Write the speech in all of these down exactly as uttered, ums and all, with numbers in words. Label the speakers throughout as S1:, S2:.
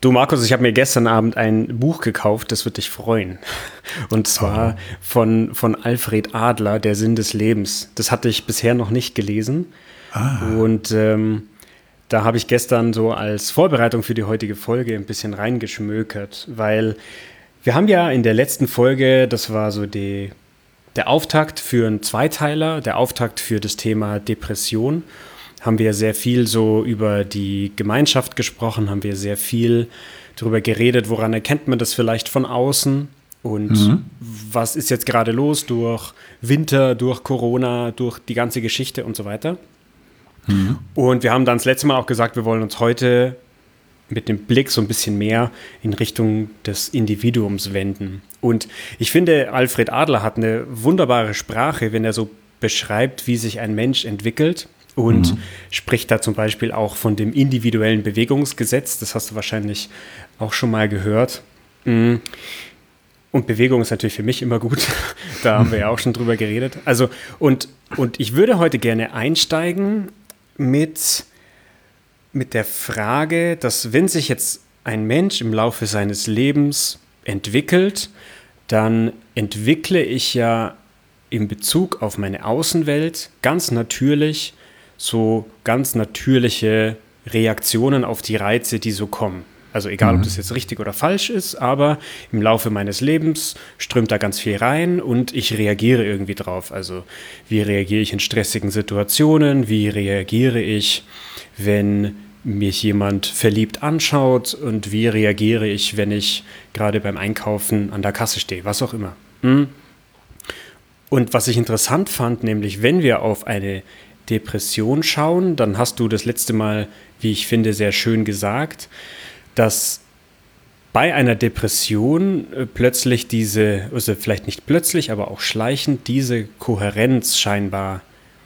S1: Du Markus, ich habe mir gestern Abend ein Buch gekauft, das wird dich freuen. Und zwar oh. von, von Alfred Adler, Der Sinn des Lebens. Das hatte ich bisher noch nicht gelesen. Ah. Und ähm, da habe ich gestern so als Vorbereitung für die heutige Folge ein bisschen reingeschmökert, weil wir haben ja in der letzten Folge, das war so die, der Auftakt für einen Zweiteiler, der Auftakt für das Thema Depression, haben wir sehr viel so über die Gemeinschaft gesprochen, haben wir sehr viel darüber geredet, woran erkennt man das vielleicht von außen und mhm. was ist jetzt gerade los durch Winter, durch Corona, durch die ganze Geschichte und so weiter. Mhm. Und wir haben dann das letzte Mal auch gesagt, wir wollen uns heute mit dem Blick so ein bisschen mehr in Richtung des Individuums wenden. Und ich finde, Alfred Adler hat eine wunderbare Sprache, wenn er so beschreibt, wie sich ein Mensch entwickelt. Und mhm. spricht da zum Beispiel auch von dem individuellen Bewegungsgesetz. Das hast du wahrscheinlich auch schon mal gehört. Und Bewegung ist natürlich für mich immer gut. Da haben wir ja auch schon drüber geredet. Also, und, und ich würde heute gerne einsteigen mit, mit der Frage, dass wenn sich jetzt ein Mensch im Laufe seines Lebens entwickelt, dann entwickle ich ja in Bezug auf meine Außenwelt ganz natürlich so ganz natürliche Reaktionen auf die Reize, die so kommen. Also egal, mhm. ob das jetzt richtig oder falsch ist, aber im Laufe meines Lebens strömt da ganz viel rein und ich reagiere irgendwie drauf. Also wie reagiere ich in stressigen Situationen? Wie reagiere ich, wenn mich jemand verliebt anschaut? Und wie reagiere ich, wenn ich gerade beim Einkaufen an der Kasse stehe? Was auch immer. Mhm. Und was ich interessant fand, nämlich wenn wir auf eine Depression schauen, dann hast du das letzte Mal, wie ich finde, sehr schön gesagt, dass bei einer Depression äh, plötzlich diese, also vielleicht nicht plötzlich, aber auch schleichend diese Kohärenz scheinbar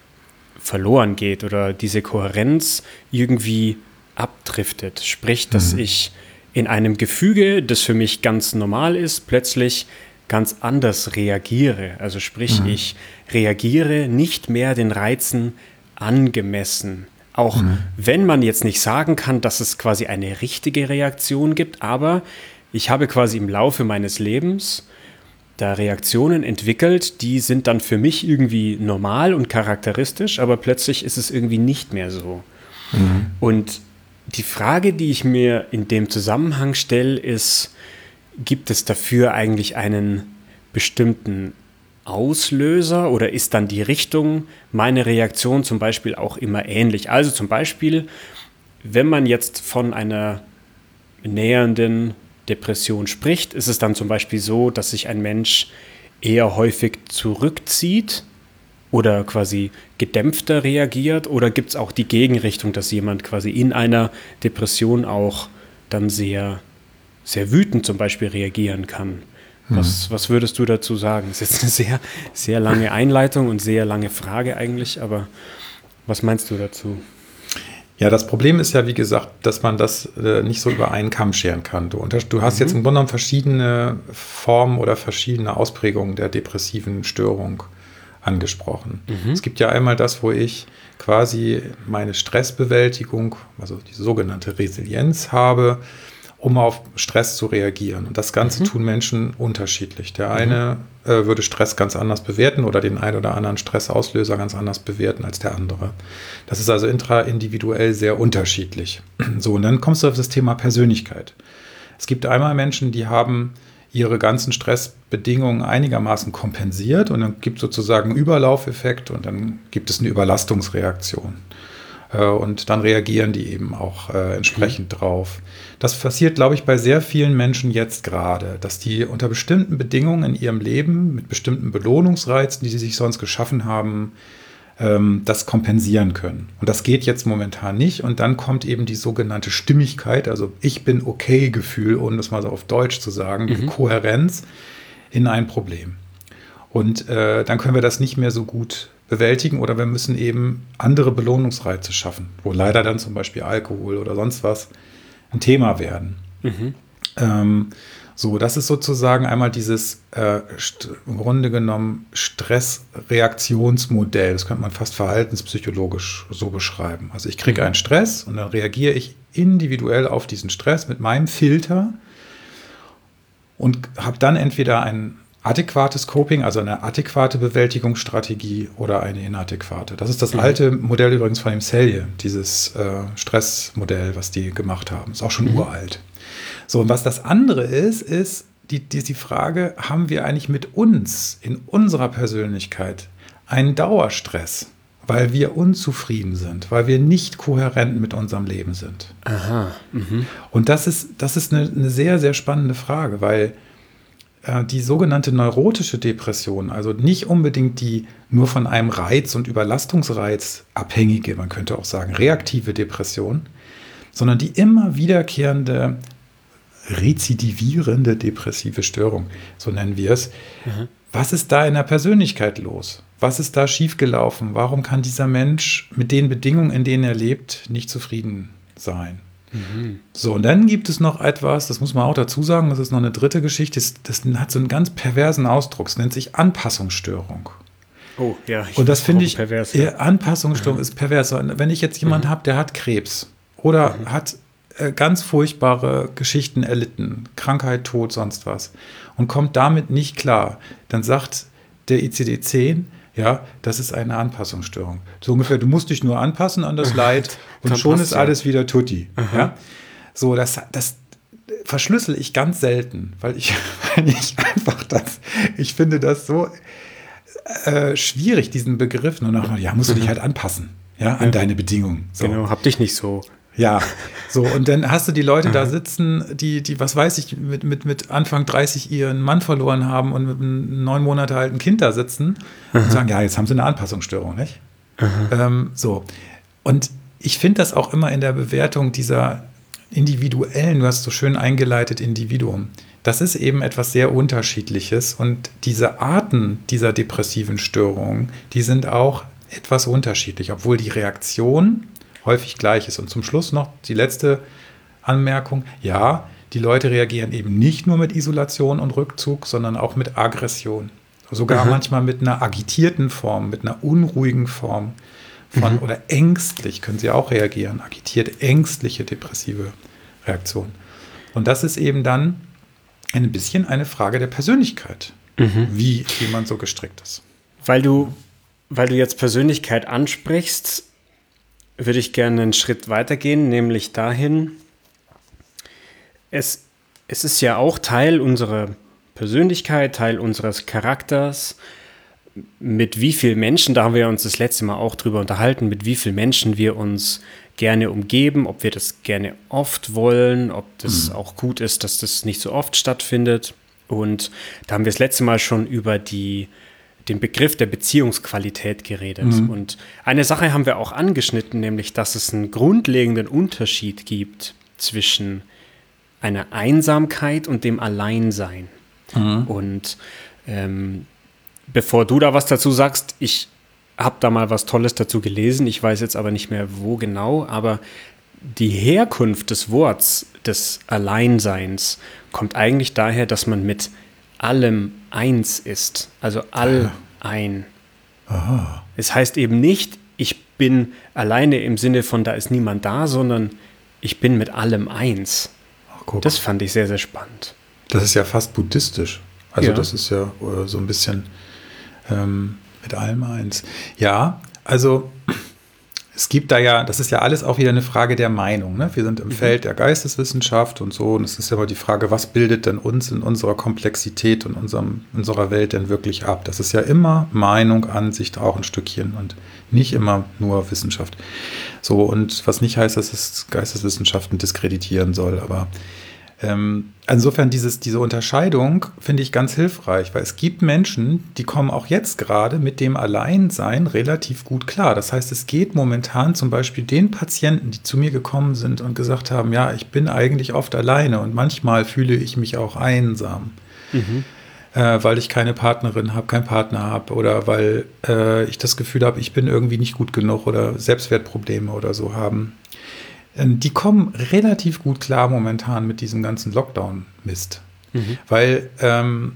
S1: verloren geht oder diese Kohärenz irgendwie abdriftet. Sprich, dass mhm. ich in einem Gefüge, das für mich ganz normal ist, plötzlich ganz anders reagiere. Also sprich, mhm. ich reagiere nicht mehr den Reizen angemessen. Auch mhm. wenn man jetzt nicht sagen kann, dass es quasi eine richtige Reaktion gibt, aber ich habe quasi im Laufe meines Lebens da Reaktionen entwickelt, die sind dann für mich irgendwie normal und charakteristisch, aber plötzlich ist es irgendwie nicht mehr so. Mhm. Und die Frage, die ich mir in dem Zusammenhang stelle, ist, gibt es dafür eigentlich einen bestimmten Auslöser oder ist dann die Richtung meiner Reaktion zum Beispiel auch immer ähnlich? Also zum Beispiel, wenn man jetzt von einer nähernden Depression spricht, ist es dann zum Beispiel so, dass sich ein Mensch eher häufig zurückzieht oder quasi gedämpfter reagiert oder gibt es auch die Gegenrichtung, dass jemand quasi in einer Depression auch dann sehr sehr wütend zum Beispiel reagieren kann. Was, mhm. was würdest du dazu sagen? Das ist jetzt eine sehr, sehr lange Einleitung und sehr lange Frage eigentlich, aber was meinst du dazu?
S2: Ja, das Problem ist ja, wie gesagt, dass man das äh, nicht so über einen Kamm scheren kann. Du, unter, du hast mhm. jetzt im Grunde genommen verschiedene Formen oder verschiedene Ausprägungen der depressiven Störung angesprochen. Mhm. Es gibt ja einmal das, wo ich quasi meine Stressbewältigung, also die sogenannte Resilienz habe, um auf Stress zu reagieren. Und das Ganze mhm. tun Menschen unterschiedlich. Der eine mhm. äh, würde Stress ganz anders bewerten oder den einen oder anderen Stressauslöser ganz anders bewerten als der andere. Das ist also intraindividuell sehr unterschiedlich. So, und dann kommst du auf das Thema Persönlichkeit. Es gibt einmal Menschen, die haben ihre ganzen Stressbedingungen einigermaßen kompensiert und dann gibt es sozusagen einen Überlaufeffekt und dann gibt es eine Überlastungsreaktion. Und dann reagieren die eben auch äh, entsprechend mhm. drauf. Das passiert, glaube ich, bei sehr vielen Menschen jetzt gerade, dass die unter bestimmten Bedingungen in ihrem Leben, mit bestimmten Belohnungsreizen, die sie sich sonst geschaffen haben, ähm, das kompensieren können. Und das geht jetzt momentan nicht. Und dann kommt eben die sogenannte Stimmigkeit, also ich bin okay Gefühl, um das mal so auf Deutsch zu sagen, mhm. die Kohärenz in ein Problem. Und äh, dann können wir das nicht mehr so gut bewältigen oder wir müssen eben andere Belohnungsreize schaffen, wo leider dann zum Beispiel Alkohol oder sonst was ein Thema werden. Mhm. Ähm, So, das ist sozusagen einmal dieses äh, im Grunde genommen Stressreaktionsmodell. Das könnte man fast verhaltenspsychologisch so beschreiben. Also ich kriege einen Stress und dann reagiere ich individuell auf diesen Stress mit meinem Filter und habe dann entweder ein adäquates Coping, also eine adäquate Bewältigungsstrategie oder eine inadäquate. Das ist das mhm. alte Modell übrigens von dem Selye, dieses äh, Stressmodell, was die gemacht haben. Ist auch schon mhm. uralt. So, und was das andere ist, ist die, die, die Frage, haben wir eigentlich mit uns, in unserer Persönlichkeit, einen Dauerstress, weil wir unzufrieden sind, weil wir nicht kohärent mit unserem Leben sind.
S1: Aha. Mhm.
S2: Und das ist, das ist eine, eine sehr, sehr spannende Frage, weil äh, die sogenannte neurotische Depression, also nicht unbedingt die nur von einem Reiz und Überlastungsreiz abhängige, man könnte auch sagen reaktive Depression, sondern die immer wiederkehrende rezidivierende depressive Störung, so nennen wir es. Mhm. Was ist da in der Persönlichkeit los? Was ist da schiefgelaufen? Warum kann dieser Mensch mit den Bedingungen, in denen er lebt, nicht zufrieden sein? Mhm. So, und dann gibt es noch etwas, das muss man auch dazu sagen, das ist noch eine dritte Geschichte, das, das hat so einen ganz perversen Ausdruck, es nennt sich Anpassungsstörung.
S1: Oh, ja. Ich
S2: und das finde ich,
S1: pervers,
S2: ja. Anpassungsstörung mhm. ist pervers. Wenn ich jetzt jemanden mhm. habe, der hat Krebs oder mhm. hat ganz furchtbare Geschichten erlitten, Krankheit, Tod, sonst was, und kommt damit nicht klar, dann sagt der I C D zehn, ja, das ist eine Anpassungsstörung. So ungefähr, du musst dich nur anpassen an das Leid und schon ist alles wieder tutti. Ja? So, das, das verschlüssel ich ganz selten, weil ich, weil ich einfach das, ich finde das so äh, schwierig, diesen Begriff, nur noch mal, ja, musst du dich halt anpassen, ja, an ja. deine Bedingungen. So.
S1: Genau, hab dich nicht so.
S2: Ja, so, und dann hast du die Leute da sitzen, die, die, was weiß ich, mit, mit, mit Anfang dreißig ihren Mann verloren haben und mit einem neun Monate alten Kind da sitzen Aha. und sagen, ja, jetzt haben sie eine Anpassungsstörung, nicht? Ähm, so, und ich finde das auch immer in der Bewertung dieser individuellen, du hast so schön eingeleitet, Individuum, das ist eben etwas sehr Unterschiedliches und diese Arten dieser depressiven Störungen, die sind auch etwas unterschiedlich, obwohl die Reaktion häufig gleich ist. Und zum Schluss noch die letzte Anmerkung. Ja, die Leute reagieren eben nicht nur mit Isolation und Rückzug, sondern auch mit Aggression. Sogar mhm. manchmal mit einer agitierten Form, mit einer unruhigen Form von, mhm. oder ängstlich können sie auch reagieren. Agitierte, ängstliche, depressive Reaktion. Und das ist eben dann ein bisschen eine Frage der Persönlichkeit, mhm. wie jemand so gestrickt ist.
S1: Weil du, weil du jetzt Persönlichkeit ansprichst, würde ich gerne einen Schritt weitergehen, nämlich dahin, es, es ist ja auch Teil unserer Persönlichkeit, Teil unseres Charakters, mit wie vielen Menschen, da haben wir uns das letzte Mal auch drüber unterhalten, mit wie vielen Menschen wir uns gerne umgeben, ob wir das gerne oft wollen, ob das mhm. auch gut ist, dass das nicht so oft stattfindet. Und da haben wir das letzte Mal schon über die den Begriff der Beziehungsqualität geredet. Mhm. Und eine Sache haben wir auch angeschnitten, nämlich, dass es einen grundlegenden Unterschied gibt zwischen einer Einsamkeit und dem Alleinsein. Mhm. Und ähm, bevor du da was dazu sagst, ich habe da mal was Tolles dazu gelesen, ich weiß jetzt aber nicht mehr, wo genau, aber die Herkunft des Wortes des Alleinseins kommt eigentlich daher, dass man mit allem eins ist, also all ein.
S2: Aha.
S1: Es heißt eben nicht, ich bin alleine im Sinne von, da ist niemand da, sondern ich bin mit allem eins.
S2: Ach,
S1: das fand ich sehr, sehr spannend.
S2: Das ist ja fast buddhistisch. Also
S1: ja.
S2: das ist ja so ein bisschen ähm, mit allem eins. Ja, also es gibt da ja, das ist ja alles auch wieder eine Frage der Meinung. Ne? Wir sind im mhm. Feld der Geisteswissenschaft und so. Und es ist ja immer die Frage, was bildet denn uns in unserer Komplexität und unserem, unserer Welt denn wirklich ab? Das ist ja immer Meinung, Ansicht auch ein Stückchen und nicht immer nur Wissenschaft. So, und was nicht heißt, dass es Geisteswissenschaften diskreditieren soll, aber Ähm, insofern dieses, diese Unterscheidung finde ich ganz hilfreich, weil es gibt Menschen, die kommen auch jetzt gerade mit dem Alleinsein relativ gut klar. Das heißt, es geht momentan zum Beispiel den Patienten, die zu mir gekommen sind und gesagt haben, ja, ich bin eigentlich oft alleine und manchmal fühle ich mich auch einsam, mhm. äh, weil ich keine Partnerin habe, keinen Partner habe oder weil äh, ich das Gefühl habe, ich bin irgendwie nicht gut genug oder Selbstwertprobleme oder so haben. Die kommen relativ gut klar momentan mit diesem ganzen Lockdown-Mist. Mhm. Weil ähm,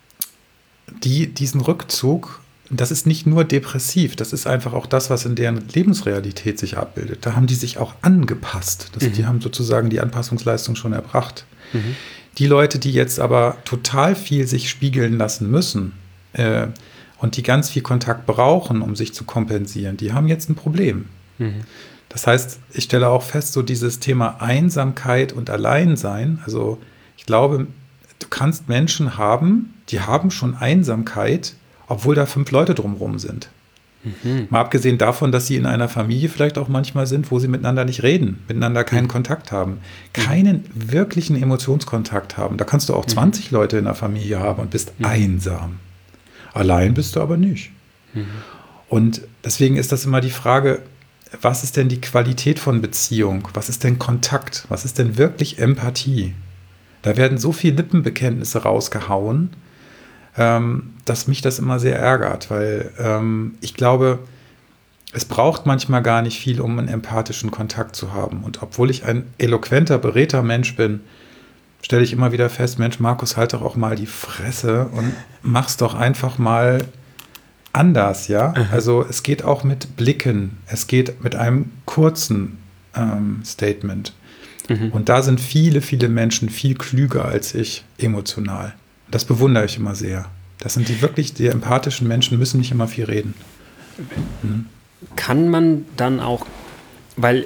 S2: die, diesen Rückzug, das ist nicht nur depressiv, das ist einfach auch das, was in deren Lebensrealität sich abbildet. Da haben die sich auch angepasst. Das, mhm. Die haben sozusagen die Anpassungsleistung schon erbracht. Mhm. Die Leute, die jetzt aber total viel sich spiegeln lassen müssen äh, und die ganz viel Kontakt brauchen, um sich zu kompensieren, die haben jetzt ein Problem. Mhm. Das heißt, ich stelle auch fest, so dieses Thema Einsamkeit und Alleinsein, also ich glaube, du kannst Menschen haben, die haben schon Einsamkeit, obwohl da fünf Leute drumherum sind. Mhm. Mal abgesehen davon, dass sie in einer Familie vielleicht auch manchmal sind, wo sie miteinander nicht reden, miteinander keinen mhm. Kontakt haben, keinen mhm. wirklichen Emotionskontakt haben. Da kannst du auch mhm. zwanzig Leute in der Familie haben und bist mhm. einsam. Allein bist du aber nicht. Mhm. Und deswegen ist das immer die Frage, was ist denn die Qualität von Beziehung? Was ist denn Kontakt? Was ist denn wirklich Empathie? Da werden so viele Lippenbekenntnisse rausgehauen, ähm, dass mich das immer sehr ärgert, weil ähm, ich glaube, es braucht manchmal gar nicht viel, um einen empathischen Kontakt zu haben. Und obwohl ich ein eloquenter, beredter Mensch bin, stelle ich immer wieder fest, Mensch, Markus, halt doch auch mal die Fresse und mach's doch einfach mal anders, ja? Mhm. Also es geht auch mit Blicken, es geht mit einem kurzen ähm, Statement. Mhm. Und da sind viele, viele Menschen viel klüger als ich emotional. Das bewundere ich immer sehr. Das sind die wirklich, die empathischen Menschen müssen nicht immer viel reden.
S1: Mhm. Kann man dann auch, weil,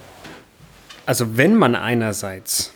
S1: also wenn man einerseits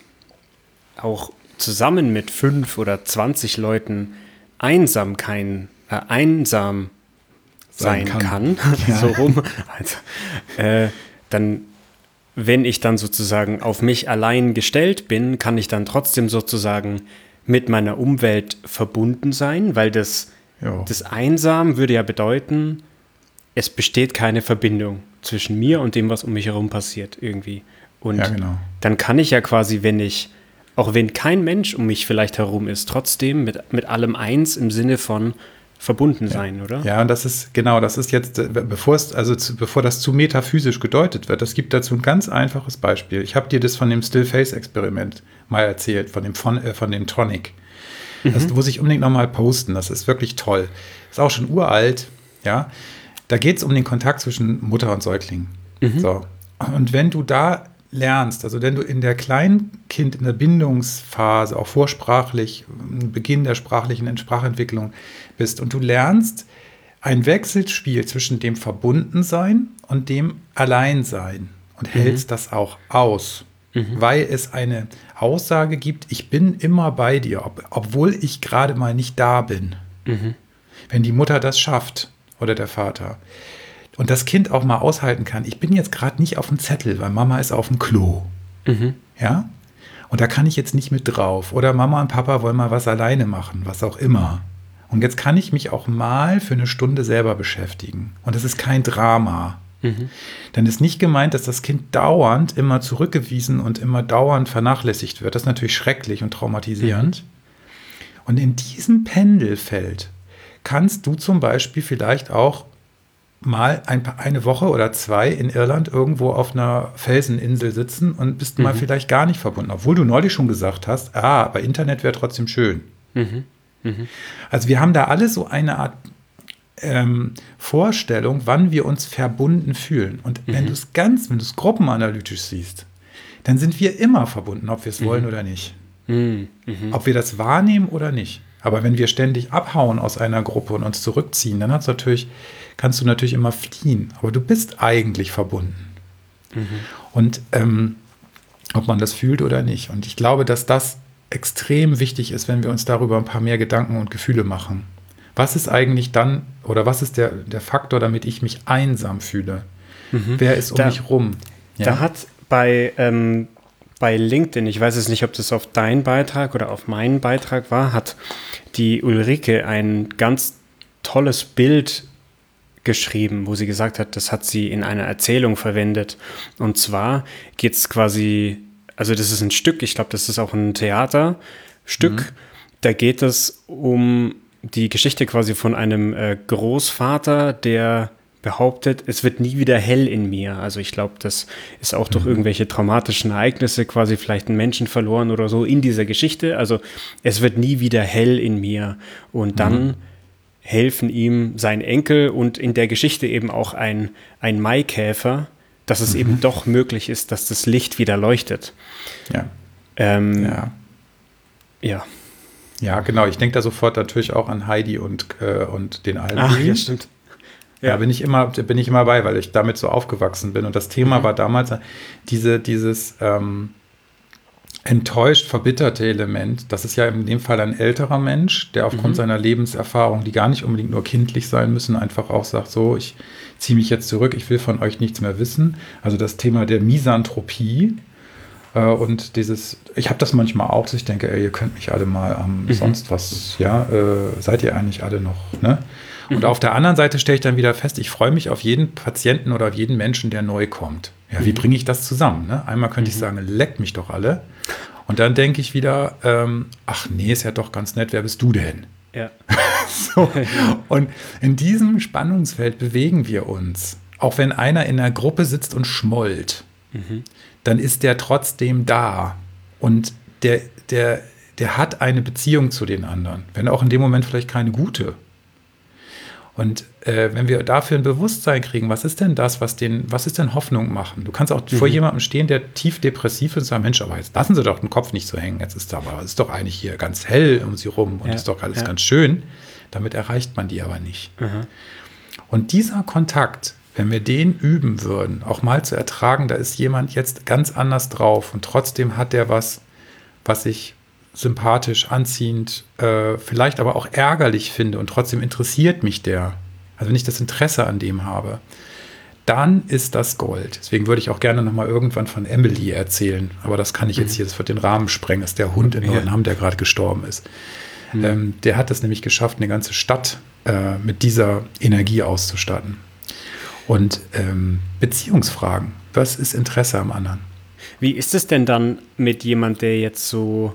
S1: auch zusammen mit fünf oder zwanzig Leuten einsam kein, äh, einsam sein, sein kann, kann ja. so rum, also, äh, dann, wenn ich dann sozusagen auf mich allein gestellt bin, kann ich dann trotzdem sozusagen mit meiner Umwelt verbunden sein, weil das, das Einsam würde ja bedeuten, es besteht keine Verbindung zwischen mir und dem, was um mich herum passiert irgendwie. Und
S2: ja, genau.
S1: dann kann ich ja quasi, wenn ich, auch wenn kein Mensch um mich vielleicht herum ist, trotzdem mit, mit allem eins im Sinne von verbunden sein,
S2: ja.
S1: oder?
S2: Ja, und das ist, genau, das ist jetzt, bevor es, also zu, bevor das zu metaphysisch gedeutet wird, es gibt dazu ein ganz einfaches Beispiel. Ich habe dir das von dem Still-Face-Experiment mal erzählt, von dem, von, äh, von dem Tonic. Mhm. Das muss ich unbedingt nochmal posten, das ist wirklich toll. Ist auch schon uralt, ja. Da geht es um den Kontakt zwischen Mutter und Säugling. Mhm. So. Und wenn du da lernst, also wenn du in der Kleinkind, in der Bindungsphase, auch vorsprachlich, Beginn der sprachlichen Sprachentwicklung bist und du lernst ein Wechselspiel zwischen dem Verbundensein und dem Alleinsein und mhm. hältst das auch aus, mhm. weil es eine Aussage gibt, ich bin immer bei dir, ob, obwohl ich gerade mal nicht da bin. Mhm. Wenn die Mutter das schafft oder der Vater, und das Kind auch mal aushalten kann, ich bin jetzt gerade nicht auf dem Zettel, weil Mama ist auf dem Klo. Mhm. Ja? Und da kann ich jetzt nicht mit drauf. Oder Mama und Papa wollen mal was alleine machen, was auch immer. Und jetzt kann ich mich auch mal für eine Stunde selber beschäftigen. Und das ist kein Drama. Mhm. Dann ist nicht gemeint, dass das Kind dauernd immer zurückgewiesen und immer dauernd vernachlässigt wird. Das ist natürlich schrecklich und traumatisierend. Mhm. Und in diesem Pendelfeld kannst du zum Beispiel vielleicht auch mal ein, eine Woche oder zwei in Irland irgendwo auf einer Felseninsel sitzen und bist mhm. mal vielleicht gar nicht verbunden. Obwohl du neulich schon gesagt hast, ah, aber Internet wäre trotzdem schön. Mhm. Mhm. Also wir haben da alle so eine Art ähm, Vorstellung, wann wir uns verbunden fühlen. Und mhm. wenn du es ganz, wenn du es gruppenanalytisch siehst, dann sind wir immer verbunden, ob wir es mhm. wollen oder nicht. Mhm. Mhm. Ob wir das wahrnehmen oder nicht. Aber wenn wir ständig abhauen aus einer Gruppe und uns zurückziehen, dann hat's natürlich, kannst du natürlich immer fliehen. Aber du bist eigentlich verbunden. Mhm. Und ähm, ob man das fühlt oder nicht. Und ich glaube, dass das extrem wichtig ist, wenn wir uns darüber ein paar mehr Gedanken und Gefühle machen. Was ist eigentlich dann, oder was ist der, der Faktor, damit ich mich einsam fühle? Mhm. Wer ist um
S1: da,
S2: mich rum? Ja?
S1: Da hat bei... Ähm Bei LinkedIn, ich weiß jetzt nicht, ob das auf deinen Beitrag oder auf meinen Beitrag war, hat die Ulrike ein ganz tolles Bild geschrieben, wo sie gesagt hat, das hat sie in einer Erzählung verwendet. Und zwar geht es quasi, also das ist ein Stück, ich glaube, das ist auch ein Theaterstück, mhm. da geht es um die Geschichte quasi von einem äh, Großvater, der behauptet, es wird nie wieder hell in mir. Also ich glaube, das ist auch durch irgendwelche traumatischen Ereignisse quasi vielleicht einen Menschen verloren oder so in dieser Geschichte. Also es wird nie wieder hell in mir. Und dann mhm. helfen ihm sein Enkel und in der Geschichte eben auch ein, ein Maikäfer, dass es mhm. eben doch möglich ist, dass das Licht wieder leuchtet.
S2: Ja.
S1: Ähm,
S2: ja.
S1: Ja.
S2: Ja, genau. Ich denke da sofort natürlich auch an Heidi und, äh, und den Alben.
S1: Ach, ja, stimmt.
S2: Ja, ja bin, ich immer, bin ich immer bei, weil ich damit so aufgewachsen bin. Und das Thema mhm. war damals diese, dieses ähm, enttäuscht, verbitterte Element. Das ist ja in dem Fall ein älterer Mensch, der aufgrund mhm. seiner Lebenserfahrung, die gar nicht unbedingt nur kindlich sein müssen, einfach auch sagt, so, ich ziehe mich jetzt zurück, ich will von euch nichts mehr wissen. Also das Thema der Misanthropie. Und dieses, ich habe das manchmal auch, dass ich denke, ey, ihr könnt mich alle mal am ähm, mhm. sonst was, ja, äh, seid ihr eigentlich alle noch, ne? Und mhm. auf der anderen Seite stelle ich dann wieder fest, ich freue mich auf jeden Patienten oder auf jeden Menschen, der neu kommt. Ja, mhm. wie bringe ich das zusammen? Ne? Einmal könnte mhm. ich sagen, leckt mich doch alle. Und dann denke ich wieder, ähm, ach nee, ist ja doch ganz nett, wer bist du denn?
S1: Ja.
S2: So. Und in diesem Spannungsfeld bewegen wir uns. Auch wenn einer in einer Gruppe sitzt und schmollt. Mhm. dann ist der trotzdem da und der, der, der hat eine Beziehung zu den anderen, wenn auch in dem Moment vielleicht keine gute. Und äh, wenn wir dafür ein Bewusstsein kriegen, was ist denn das, was, den, was ist denn Hoffnung machen? Du kannst auch mhm. vor jemandem stehen, der tief depressiv ist und sagen, Mensch, aber jetzt lassen Sie doch den Kopf nicht so hängen, jetzt ist aber, es ist doch eigentlich hier ganz hell um Sie rum und ja, ist doch alles ja. ganz schön. Damit erreicht man die aber nicht. Mhm. Und dieser Kontakt, wenn wir den üben würden, auch mal zu ertragen, da ist jemand jetzt ganz anders drauf und trotzdem hat der was, was ich sympathisch, anziehend, äh, vielleicht aber auch ärgerlich finde und trotzdem interessiert mich der. Also wenn ich das Interesse an dem habe, dann ist das Gold. Deswegen würde ich auch gerne nochmal irgendwann von Emily erzählen, aber das kann ich jetzt hier, das wird den Rahmen sprengen, das ist der Hund in Nordham, der gerade gestorben ist. Mhm. Ähm, der hat es nämlich geschafft, eine ganze Stadt äh, mit dieser Energie auszustatten. Und ähm, Beziehungsfragen. Was ist Interesse am anderen?
S1: Wie ist es denn dann mit jemand, der jetzt so,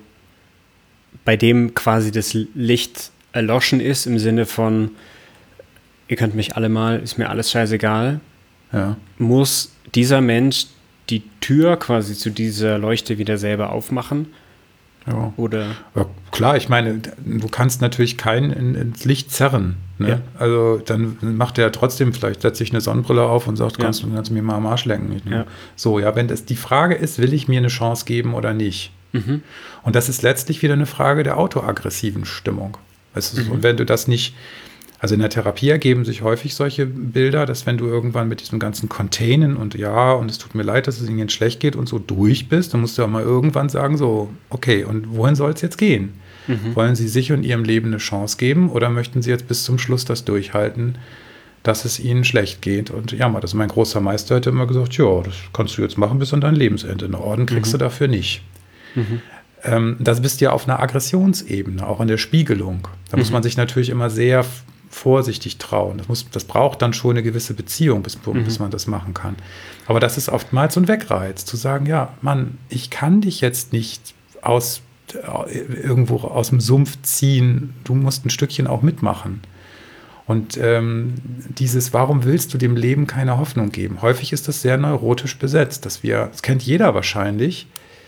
S1: bei dem quasi das Licht erloschen ist, im Sinne von, ihr könnt mich alle mal, ist mir alles scheißegal. Ja. Muss dieser Mensch die Tür quasi zu dieser Leuchte wieder selber aufmachen?
S2: Ja.
S1: Oder?
S2: Ja, klar, ich meine, du kannst natürlich keinen in, ins Licht zerren. Ne? Ja. Also dann macht er trotzdem, vielleicht setzt sich eine Sonnenbrille auf und sagt, kannst, ja. du kannst mir mal am Arsch lenken. Ja. So, ja, wenn das die Frage ist, will ich mir eine Chance geben oder nicht? Mhm. Und das ist letztlich wieder eine Frage der autoaggressiven Stimmung. Weißt du, mhm. Und wenn du das nicht, also in der Therapie ergeben sich häufig solche Bilder, dass wenn du irgendwann mit diesem ganzen Containen und ja, und es tut mir leid, dass es ihnen schlecht geht und so durch bist, dann musst du ja mal irgendwann sagen, so, okay, und wohin soll es jetzt gehen? Mhm. Wollen Sie sich und Ihrem Leben eine Chance geben oder möchten Sie jetzt bis zum Schluss das durchhalten, dass es Ihnen schlecht geht? Und ja, mal, das ist mein großer Meister, hat immer gesagt, ja, das kannst du jetzt machen bis an dein Lebensende. Eine Orden kriegst mhm. du dafür nicht. Mhm. Ähm, das bist ja auf einer Aggressionsebene, auch in der Spiegelung. Da mhm. muss man sich natürlich immer sehr vorsichtig trauen. Das, muss, das braucht dann schon eine gewisse Beziehung, bis, mhm. bis man das machen kann. Aber das ist oftmals so ein Wegreiz, zu sagen, ja, Mann, ich kann dich jetzt nicht aus irgendwo aus dem Sumpf ziehen, du musst ein Stückchen auch mitmachen. Und ähm, dieses, warum willst du dem Leben keine Hoffnung geben? Häufig ist das sehr neurotisch besetzt, dass wir, das kennt jeder wahrscheinlich,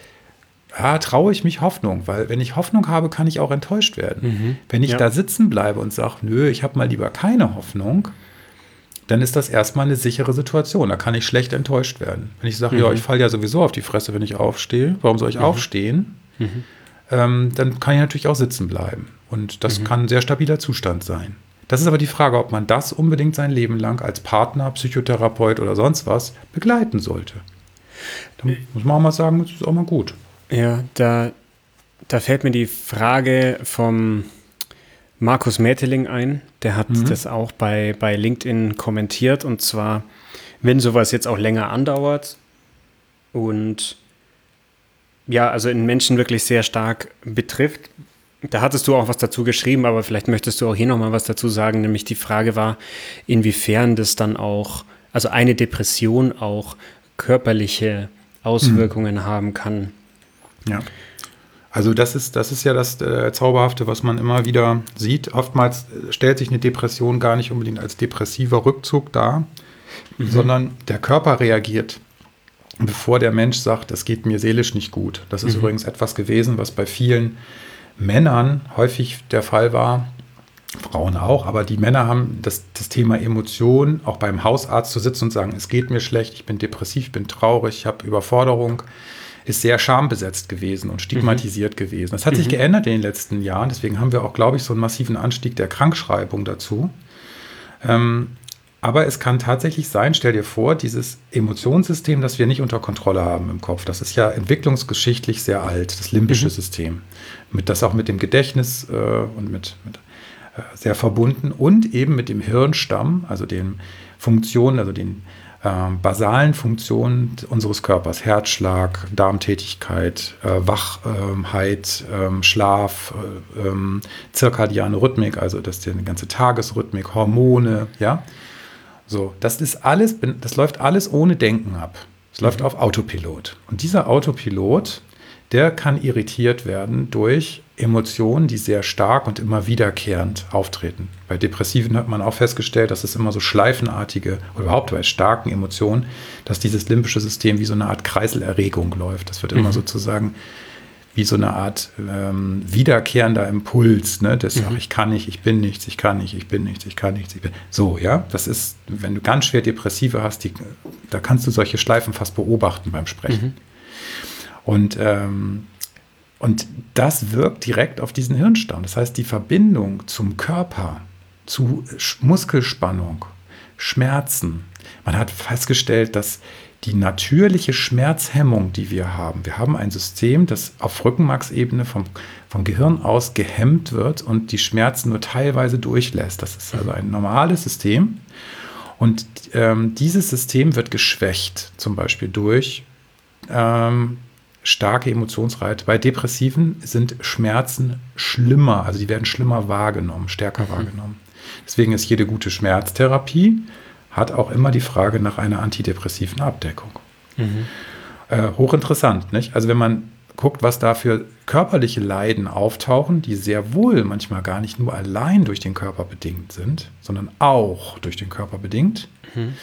S2: ja, traue ich mich Hoffnung, weil wenn ich Hoffnung habe, kann ich auch enttäuscht werden. Mhm. Wenn ich ja. da sitzen bleibe und sage, nö, ich habe mal lieber keine Hoffnung, dann ist das erstmal eine sichere Situation. Da kann ich schlecht enttäuscht werden. Wenn ich sage, mhm. ja, ich falle ja sowieso auf die Fresse, wenn ich aufstehe, warum soll ich mhm. aufstehen? Mhm. Ähm, dann kann ich natürlich auch sitzen bleiben. Und das mhm. kann ein sehr stabiler Zustand sein. Das ist aber die Frage, ob man das unbedingt sein Leben lang als Partner, Psychotherapeut oder sonst was begleiten sollte. Da muss man auch mal sagen, das ist auch mal gut.
S1: Ja, da, da fällt mir die Frage vom Markus Mäteling ein. Der hat mhm. das auch bei, bei LinkedIn kommentiert. Und zwar, wenn sowas jetzt auch länger andauert und ja, also in Menschen wirklich sehr stark betrifft. Da hattest du auch was dazu geschrieben, aber vielleicht möchtest du auch hier nochmal was dazu sagen, nämlich die Frage war, inwiefern das dann auch, also eine Depression auch körperliche Auswirkungen mhm. haben kann.
S2: Ja, Also das ist, das ist ja das äh, Zauberhafte, was man immer wieder sieht. Oftmals stellt sich eine Depression gar nicht unbedingt als depressiver Rückzug dar, mhm. sondern der Körper reagiert, bevor der Mensch sagt, es geht mir seelisch nicht gut. Das ist mhm. übrigens etwas gewesen, was bei vielen Männern häufig der Fall war, Frauen auch, aber die Männer haben das, das Thema Emotion, auch beim Hausarzt zu sitzen und sagen, es geht mir schlecht, ich bin depressiv, ich bin traurig, ich habe Überforderung, ist sehr schambesetzt gewesen und stigmatisiert mhm. gewesen. Das hat mhm. sich geändert in den letzten Jahren, deswegen haben wir auch, glaube ich, so einen massiven Anstieg der Krankschreibung dazu. Ähm, aber es kann tatsächlich sein, stell dir vor, dieses Emotionssystem, das wir nicht unter Kontrolle haben im Kopf, das ist ja entwicklungsgeschichtlich sehr alt, das limbische mhm. System, mit, das auch mit dem Gedächtnis äh, und mit, mit äh, sehr verbunden und eben mit dem Hirnstamm, also den Funktionen, also den Ähm, basalen Funktionen unseres Körpers, Herzschlag, Darmtätigkeit, äh, Wachheit, ähm, Schlaf, äh, ähm, zirkadiane Rhythmik, also das ist die ganze Tagesrhythmik, Hormone, ja. So, das ist alles, das läuft alles ohne Denken ab. Es läuft auf Autopilot. Und dieser Autopilot, der kann irritiert werden durch Emotionen, die sehr stark und immer wiederkehrend auftreten. Bei Depressiven hat man auch festgestellt, dass es immer so schleifenartige, oder überhaupt bei starken Emotionen, dass dieses limbische System wie so eine Art Kreiselerregung läuft. Das wird immer mhm. sozusagen wie so eine Art ähm, wiederkehrender Impuls, ne? Das mhm. ach, ich kann nicht, ich bin nichts, ich kann nicht, ich bin nichts, ich kann nichts, ich bin. So, ja, das ist, wenn du ganz schwer Depressive hast, die, da kannst du solche Schleifen fast beobachten beim Sprechen. Mhm. Und ähm, Und das wirkt direkt auf diesen Hirnstamm. Das heißt, die Verbindung zum Körper, zu Muskelspannung, Schmerzen. Man hat festgestellt, dass die natürliche Schmerzhemmung, die wir haben, wir haben ein System, das auf Rückenmarksebene vom, vom Gehirn aus gehemmt wird und die Schmerzen nur teilweise durchlässt. Das ist also ein normales System. Und ähm, dieses System wird geschwächt, zum Beispiel durch ähm, starke Emotionsreize. Bei Depressiven sind Schmerzen schlimmer, also die werden schlimmer wahrgenommen, stärker mhm. wahrgenommen. Deswegen ist jede gute Schmerztherapie, hat auch immer die Frage nach einer antidepressiven Abdeckung. Mhm. Äh, hochinteressant, nicht? Also wenn man guckt, was da für körperliche Leiden auftauchen, die sehr wohl manchmal gar nicht nur allein durch den Körper bedingt sind, sondern auch durch den Körper bedingt mhm.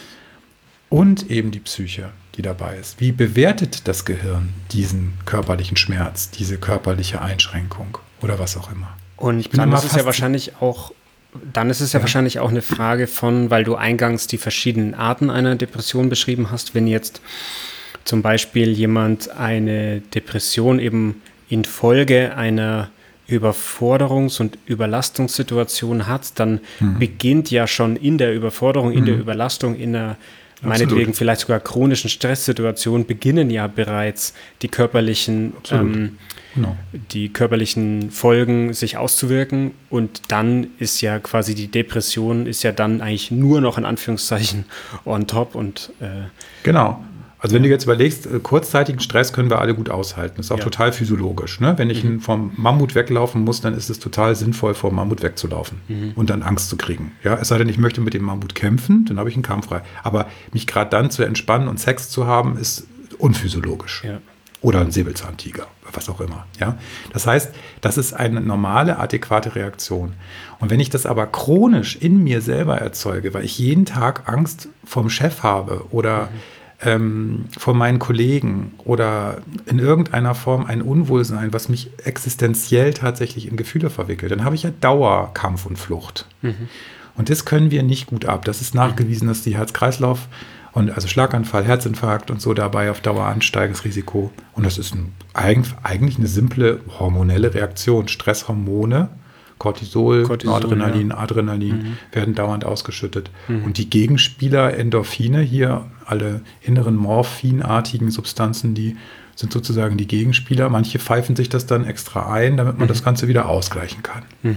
S2: und eben die Psyche, die dabei ist. Wie bewertet das Gehirn diesen körperlichen Schmerz, diese körperliche Einschränkung oder was auch immer?
S1: Und dann ist es ja wahrscheinlich auch, dann ist es ja, ja wahrscheinlich auch eine Frage von, weil du eingangs die verschiedenen Arten einer Depression beschrieben hast, wenn jetzt zum Beispiel jemand eine Depression eben infolge einer Überforderungs- und Überlastungssituation hat, dann mhm. beginnt ja schon in der Überforderung, in mhm. der Überlastung, in der meinetwegen vielleicht sogar chronischen Stresssituationen beginnen ja bereits die körperlichen, ähm, genau. die körperlichen Folgen sich auszuwirken und dann ist ja quasi die Depression ist ja dann eigentlich nur noch in Anführungszeichen on top und äh,
S2: genau. Also wenn du jetzt überlegst, kurzzeitigen Stress können wir alle gut aushalten. Das ist auch ja. total physiologisch. Ne? Wenn ich mhm. vom Mammut weglaufen muss, dann ist es total sinnvoll, vom Mammut wegzulaufen mhm. und dann Angst zu kriegen. Ja? Es sei denn, ich möchte mit dem Mammut kämpfen, dann habe ich einen Kampf frei. Aber mich gerade dann zu entspannen und Sex zu haben, ist unphysiologisch. Ja. Oder ein Säbelzahntiger, was auch immer. Ja? Das heißt, das ist eine normale, adäquate Reaktion. Und wenn ich das aber chronisch in mir selber erzeuge, weil ich jeden Tag Angst vom Chef habe oder mhm. Ähm, von meinen Kollegen oder in irgendeiner Form ein Unwohlsein, was mich existenziell tatsächlich in Gefühle verwickelt, dann habe ich ja Dauerkampf und Flucht. Mhm. Und das können wir nicht gut ab. Das ist nachgewiesen, dass die Herz-Kreislauf und also Schlaganfall, Herzinfarkt und so dabei auf Dauer ansteigen, das Risiko. Und das ist ein, eigentlich eine simple hormonelle Reaktion. Stresshormone, Cortisol, Cortisol Adrenalin, ja. Adrenalin mhm. werden dauernd ausgeschüttet. Mhm. Und die Gegenspieler, Endorphine, hier alle inneren morphinartigen Substanzen, die sind sozusagen die Gegenspieler. Manche pfeifen sich das dann extra ein, damit man mhm. das Ganze wieder ausgleichen kann. Mhm.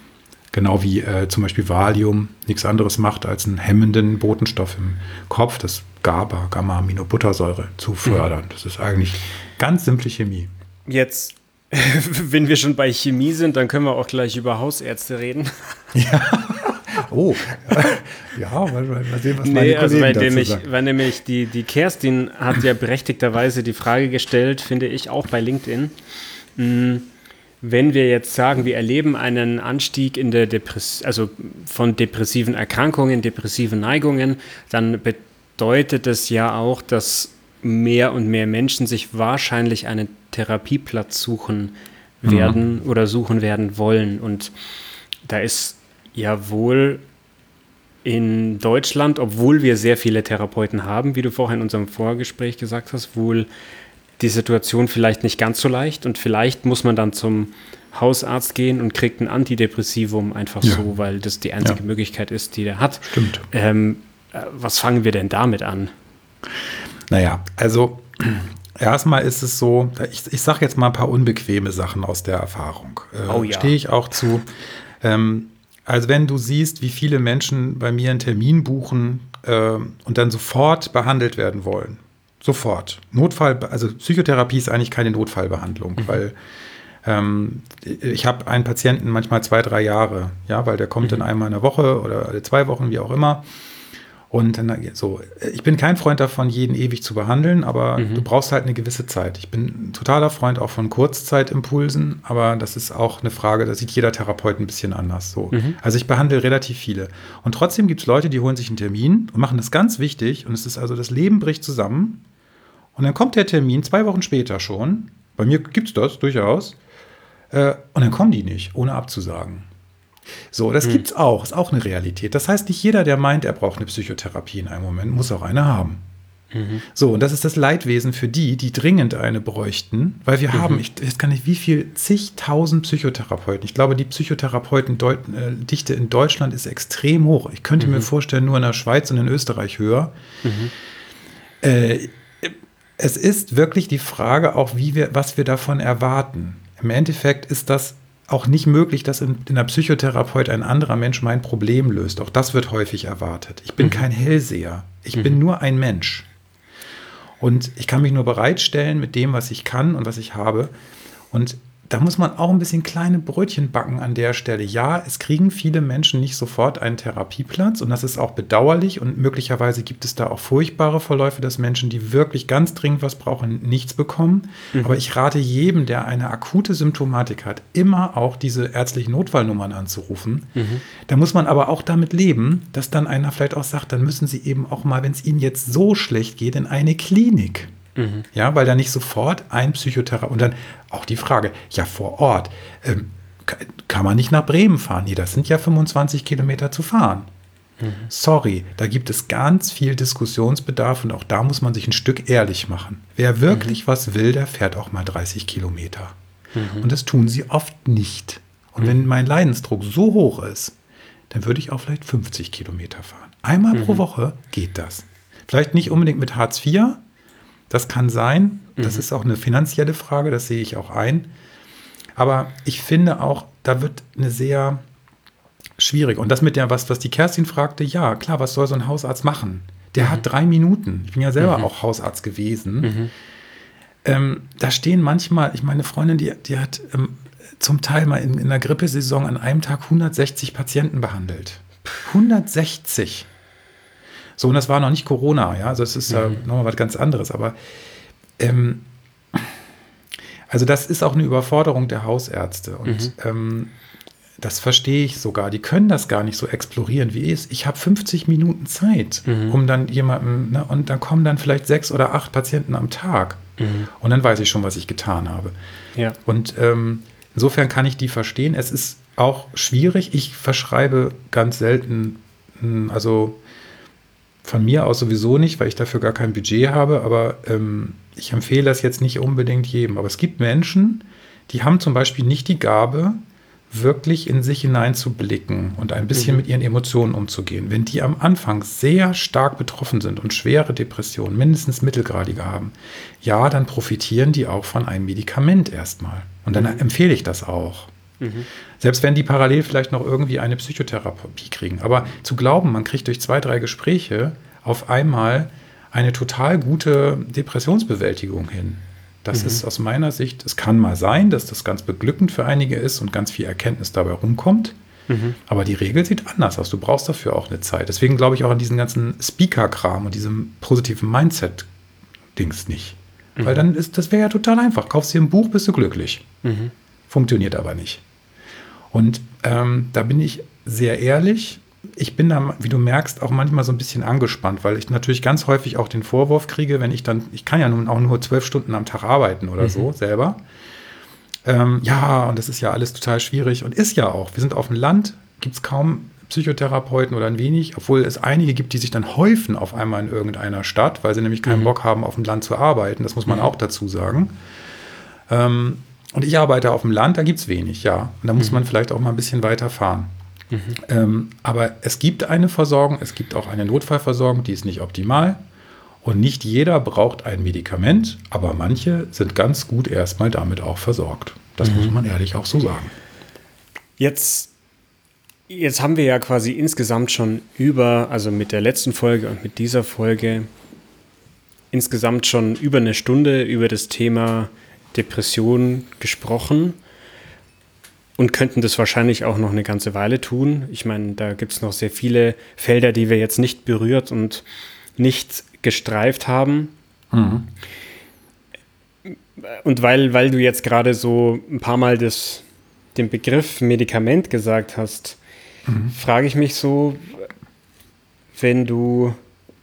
S2: Genau wie äh, zum Beispiel Valium nichts anderes macht, als einen hemmenden Botenstoff im Kopf, das GABA, Gamma-Aminobuttersäure, zu fördern. Mhm. Das ist eigentlich ganz simple Chemie.
S1: Jetzt wenn wir schon bei Chemie sind, dann können wir auch gleich über Hausärzte reden.
S2: Ja. Oh. Ja, mal, mal sehen, was
S1: nee,
S2: meine Kollegen
S1: also weil
S2: dazu
S1: nämlich,
S2: sagen.
S1: weil nämlich die, die Kerstin hat ja berechtigterweise die Frage gestellt, finde ich, auch bei LinkedIn, Wenn wir jetzt sagen, wir erleben einen Anstieg in der Depress- also von depressiven Erkrankungen, depressiven Neigungen, dann bedeutet das ja auch, dass mehr und mehr Menschen sich wahrscheinlich einen Therapieplatz suchen werden mhm. oder suchen werden wollen. Und da ist ja wohl in Deutschland, obwohl wir sehr viele Therapeuten haben, wie du vorhin in unserem Vorgespräch gesagt hast, wohl die Situation vielleicht nicht ganz so leicht und vielleicht muss man dann zum Hausarzt gehen und kriegt ein Antidepressivum einfach ja. so, weil das die einzige ja. Möglichkeit ist, die der hat.
S2: Stimmt.
S1: Ähm, was fangen wir denn damit an?
S2: Naja, also erstmal ist es so, ich, ich sage jetzt mal ein paar unbequeme Sachen aus der Erfahrung. Äh,
S1: oh ja.
S2: Stehe ich auch zu. Ähm, also wenn du siehst, wie viele Menschen bei mir einen Termin buchen äh, und dann sofort behandelt werden wollen, sofort. Notfall, also Psychotherapie ist eigentlich keine Notfallbehandlung, mhm. weil ähm, ich habe einen Patienten manchmal zwei, drei Jahre, ja, weil der kommt mhm. dann einmal in der Woche oder alle zwei Wochen, wie auch immer. Und dann so, ich bin kein Freund davon, jeden ewig zu behandeln, aber mhm. du brauchst halt eine gewisse Zeit. Ich bin ein totaler Freund auch von Kurzzeit-Impulsen, aber das ist auch eine Frage, da sieht jeder Therapeut ein bisschen anders. So. Mhm. Also ich behandle relativ viele. Und trotzdem gibt es Leute, die holen sich einen Termin und machen das ganz wichtig. Und es ist also, das Leben bricht zusammen. Und dann kommt der Termin zwei Wochen später schon. Bei mir gibt es das durchaus. Äh, und dann kommen die nicht, ohne abzusagen. So, das hm. gibt's auch, ist auch eine Realität. Das heißt, nicht jeder, der meint, er braucht eine Psychotherapie in einem Moment, muss auch eine haben. Mhm. So, und das ist das Leidwesen für die, die dringend eine bräuchten, weil wir mhm. haben, ich weiß gar nicht, wie viel, zigtausend Psychotherapeuten. Ich glaube, die Psychotherapeutendichte in Deutschland ist extrem hoch. Ich könnte mhm. mir vorstellen, nur in der Schweiz und in Österreich höher. Mhm. Äh, es ist wirklich die Frage auch, wie wir, was wir davon erwarten. Im Endeffekt ist das auch nicht möglich, dass in, in der Psychotherapeut ein anderer Mensch mein Problem löst. Auch das wird häufig erwartet. Ich bin mhm. kein Hellseher. Ich mhm. bin nur ein Mensch. Und ich kann mich nur bereitstellen mit dem, was ich kann und was ich habe. Und da muss man auch ein bisschen kleine Brötchen backen an der Stelle. Ja, es kriegen viele Menschen nicht sofort einen Therapieplatz und das ist auch bedauerlich und möglicherweise gibt es da auch furchtbare Verläufe, dass Menschen, die wirklich ganz dringend was brauchen, nichts bekommen. Mhm. Aber ich rate jedem, der eine akute Symptomatik hat, immer auch diese ärztlichen Notfallnummern anzurufen. Mhm. Da muss man aber auch damit leben, dass dann einer vielleicht auch sagt, dann müssen Sie eben auch mal, wenn es Ihnen jetzt so schlecht geht, in eine Klinik. Mhm. Ja, weil da nicht sofort ein Psychotherapeut, und dann auch die Frage, ja vor Ort, ähm, kann man nicht nach Bremen fahren? Nee, das sind ja fünfundzwanzig Kilometer zu fahren. Mhm. Sorry, da gibt es ganz viel Diskussionsbedarf und auch da muss man sich ein Stück ehrlich machen. Wer wirklich mhm. was will, der fährt auch mal dreißig Kilometer. Mhm. Und das tun sie oft nicht. Und mhm. wenn mein Leidensdruck so hoch ist, dann würde ich auch vielleicht fünfzig Kilometer fahren. Einmal mhm. pro Woche geht das. Vielleicht nicht unbedingt mit Hartz vier, das kann sein, das mhm. ist auch eine finanzielle Frage, das sehe ich auch ein. Aber ich finde auch, da wird eine sehr schwierig. Und das mit der, was, was die Kerstin fragte, ja, klar, was soll so ein Hausarzt machen? Der mhm. hat drei Minuten. Ich bin ja selber mhm. auch Hausarzt gewesen. Mhm. Ähm, da stehen manchmal, ich meine, eine Freundin, die, die hat ähm, zum Teil mal in, in der Grippesaison an einem Tag hundertsechzig Patienten behandelt. hundertsechzig. So, und das war noch nicht Corona, ja, also es ist ja mhm. nochmal was ganz anderes, aber ähm, also das ist auch eine Überforderung der Hausärzte und mhm. ähm, das verstehe ich sogar, die können das gar nicht so explorieren, wie es. Ich habe fünfzig Minuten Zeit, mhm. um dann jemanden, ne, und dann kommen dann vielleicht sechs oder acht Patienten am Tag mhm. und dann weiß ich schon, was ich getan habe. Ja. Und ähm, insofern kann ich die verstehen, es ist auch schwierig, ich verschreibe ganz selten, also von mir aus sowieso nicht, weil ich dafür gar kein Budget habe, aber ähm, ich empfehle das jetzt nicht unbedingt jedem. Aber es gibt Menschen, die haben zum Beispiel nicht die Gabe, wirklich in sich hineinzublicken und ein bisschen mhm. mit ihren Emotionen umzugehen. Wenn die am Anfang sehr stark betroffen sind und schwere Depressionen, mindestens mittelgradige haben, ja, dann profitieren die auch von einem Medikament erstmal. Und dann mhm. empfehle ich das auch. Mhm. Selbst wenn die parallel vielleicht noch irgendwie eine Psychotherapie kriegen. Aber zu glauben, man kriegt durch zwei, drei Gespräche auf einmal eine total gute Depressionsbewältigung hin. Das mhm. ist aus meiner Sicht, es kann mal sein, dass das ganz beglückend für einige ist und ganz viel Erkenntnis dabei rumkommt. Mhm. Aber die Regel sieht anders aus. Du brauchst dafür auch eine Zeit. Deswegen glaube ich auch an diesen ganzen Speaker-Kram und diesem positiven Mindset-Dings nicht. Mhm. Weil dann ist, das wäre ja total einfach. Kaufst dir ein Buch, bist du glücklich. Mhm. Funktioniert aber nicht. Und ähm, da bin ich sehr ehrlich. Ich bin da, wie du merkst, auch manchmal so ein bisschen angespannt, weil ich natürlich ganz häufig auch den Vorwurf kriege, wenn ich dann, ich kann ja nun auch nur zwölf Stunden am Tag arbeiten oder mhm. so selber. Ähm, ja, und das ist ja alles total schwierig und ist ja auch. Wir sind auf dem Land, gibt es kaum Psychotherapeuten oder ein wenig, obwohl es einige gibt, die sich dann häufen auf einmal in irgendeiner Stadt, weil sie nämlich keinen mhm. Bock haben, auf dem Land zu arbeiten. Das muss man mhm. auch dazu sagen. Ähm, und ich arbeite auf dem Land, da gibt es wenig, ja. Und da muss mhm. man vielleicht auch mal ein bisschen weiter fahren. Mhm. Ähm, aber es gibt eine Versorgung, es gibt auch eine Notfallversorgung, die ist nicht optimal. Und nicht jeder braucht ein Medikament, aber manche sind ganz gut erstmal damit auch versorgt. Das mhm. muss man ehrlich auch so sagen.
S1: Jetzt, jetzt haben wir ja quasi insgesamt schon über, also mit der letzten Folge und mit dieser Folge, insgesamt schon über eine Stunde über das Thema Depression gesprochen und könnten das wahrscheinlich auch noch eine ganze Weile tun. Ich meine, da gibt es noch sehr viele Felder, die wir jetzt nicht berührt und nicht gestreift haben. Mhm. Und weil, weil du jetzt gerade so ein paar Mal das, den Begriff Medikament gesagt hast, mhm. frage ich mich so, wenn du,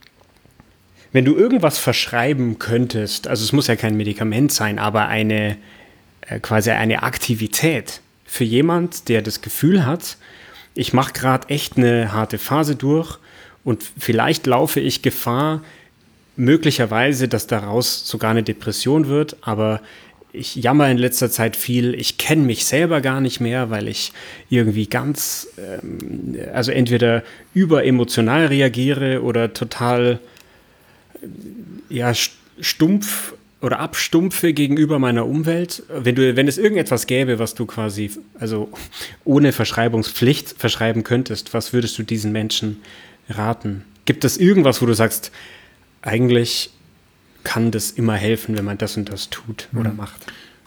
S1: wenn du irgendwas verschreiben könntest, also es muss ja kein Medikament sein, aber eine äh, quasi eine Aktivität für jemand, der das Gefühl hat, ich mache gerade echt eine harte Phase durch und vielleicht laufe ich Gefahr, möglicherweise, dass daraus sogar eine Depression wird, aber ich jammer in letzter Zeit viel, ich kenne mich selber gar nicht mehr, weil ich irgendwie ganz, ähm, also entweder überemotional reagiere oder total ja, stumpf oder abstumpfe gegenüber meiner Umwelt. Wenn du, wenn es irgendetwas gäbe, was du quasi, also ohne Verschreibungspflicht verschreiben könntest, was würdest du diesen Menschen raten? Gibt es irgendwas, wo du sagst, eigentlich kann das immer helfen, wenn man das und das tut oder macht?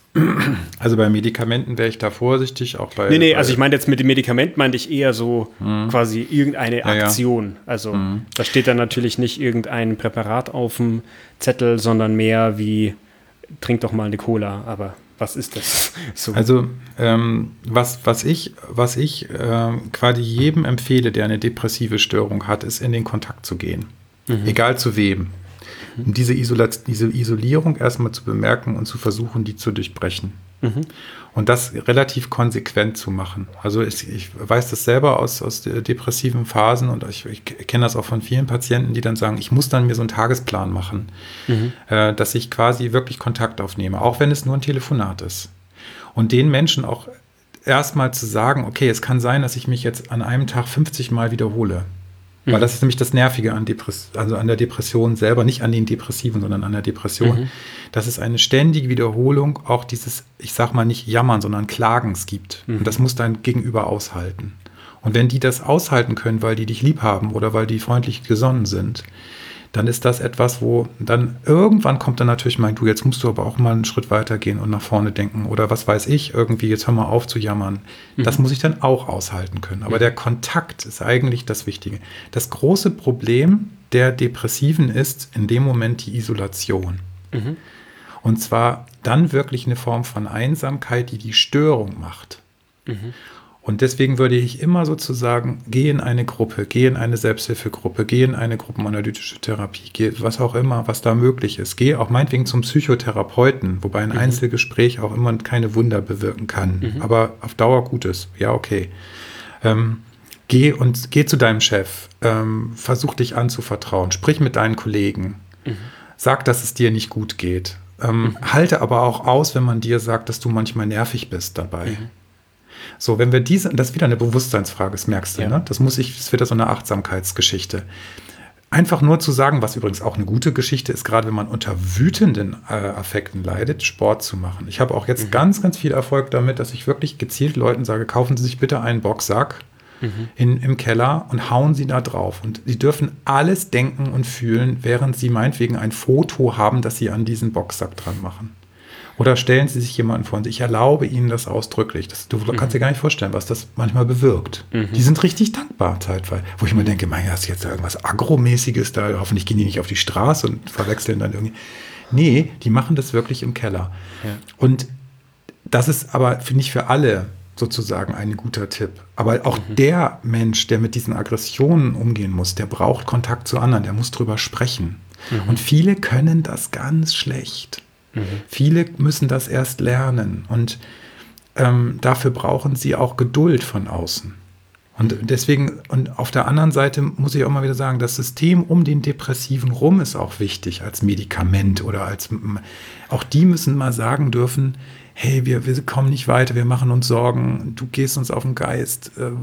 S2: Also bei Medikamenten wäre ich da vorsichtig, auch bei...
S1: Nee, nee, also ich meine jetzt mit dem Medikament meinte ich eher so mhm. quasi irgendeine ja, Aktion. Ja. Also mhm. da steht dann natürlich nicht irgendein Präparat auf dem Zettel, sondern mehr wie, trink doch mal eine Cola, aber was ist das? So.
S2: Also ähm, was, was ich, was ich ähm, quasi jedem empfehle, der eine depressive Störung hat, ist in den Kontakt zu gehen. Mhm. Egal zu wem. Um diese, Isolat- diese Isolierung erstmal zu bemerken und zu versuchen, die zu durchbrechen. Mhm. Und das relativ konsequent zu machen. Also ich, ich weiß das selber aus, aus depressiven Phasen und ich, ich kenne das auch von vielen Patienten, die dann sagen, ich muss dann mir so einen Tagesplan machen, mhm. äh, dass ich quasi wirklich Kontakt aufnehme, auch wenn es nur ein Telefonat ist. Und den Menschen auch erstmal zu sagen, okay, es kann sein, dass ich mich jetzt an einem Tag fünfzig Mal wiederhole. Weil das ist nämlich das Nervige an, Depress- also an der Depression selber, nicht an den Depressiven, sondern an der Depression. Mhm. Dass es eine ständige Wiederholung auch dieses, ich sag mal nicht Jammern, sondern Klagens gibt. Mhm. Und das muss dein Gegenüber aushalten. Und wenn die das aushalten können, weil die dich lieb haben oder weil die freundlich gesonnen sind, dann ist das etwas, wo dann irgendwann kommt dann natürlich mal, du, jetzt musst du aber auch mal einen Schritt weiter gehen und nach vorne denken oder was weiß ich, irgendwie, jetzt hör mal auf zu jammern. Mhm. Das muss ich dann auch aushalten können. Aber mhm. der Kontakt ist eigentlich das Wichtige. Das große Problem der Depressiven ist in dem Moment die Isolation. Mhm. Und zwar dann wirklich eine Form von Einsamkeit, die die Störung macht. Mhm. Und deswegen würde ich immer sozusagen, geh in eine Gruppe, geh in eine Selbsthilfegruppe, geh in eine gruppenanalytische Therapie, geh, was auch immer, was da möglich ist. Geh auch meinetwegen zum Psychotherapeuten, wobei ein mhm. Einzelgespräch auch immer keine Wunder bewirken kann, mhm. aber auf Dauer gut ist. Ja, okay. Ähm, geh und geh zu deinem Chef, ähm, versuch dich anzuvertrauen, sprich mit deinen Kollegen, mhm. sag, dass es dir nicht gut geht. Ähm, mhm. Halte aber auch aus, wenn man dir sagt, dass du manchmal nervig bist dabei. Mhm. So, wenn wir diese, das ist wieder eine Bewusstseinsfrage, das merkst du, ja. ne? Das muss ich, das wird so eine Achtsamkeitsgeschichte. Einfach nur zu sagen, was übrigens auch eine gute Geschichte ist, gerade wenn man unter wütenden äh, Affekten leidet, Sport zu machen. Ich habe auch jetzt mhm. ganz, ganz viel Erfolg damit, dass ich wirklich gezielt Leuten sage, kaufen Sie sich bitte einen Boxsack mhm. in, im Keller und hauen Sie da drauf. Und Sie dürfen alles denken und fühlen, während Sie meinetwegen ein Foto haben, das Sie an diesen Boxsack dran machen. Oder stellen Sie sich jemanden vor und ich erlaube Ihnen das ausdrücklich. Das, du mhm. kannst dir gar nicht vorstellen, was das manchmal bewirkt. Mhm. Die sind richtig dankbar zeitweise. Wo ich mir denke, mein, hast du jetzt da irgendwas Agromäßiges da? Hoffentlich gehen die nicht auf die Straße und verwechseln dann irgendwie. Nee, die machen das wirklich im Keller.
S1: Ja.
S2: Und das ist aber, finde ich, für alle sozusagen ein guter Tipp. Aber auch mhm. der Mensch, der mit diesen Aggressionen umgehen muss, der braucht Kontakt zu anderen, der muss drüber sprechen. Mhm. Und viele können das ganz schlecht. Mhm. Viele müssen das erst lernen. Und ähm, dafür brauchen sie auch Geduld von außen. Und deswegen, und auf der anderen Seite muss ich auch mal wieder sagen, das System um den Depressiven rum ist auch wichtig als Medikament oder als, auch die müssen mal sagen dürfen, hey, wir, wir kommen nicht weiter, wir machen uns Sorgen, du gehst uns auf den Geist, äh,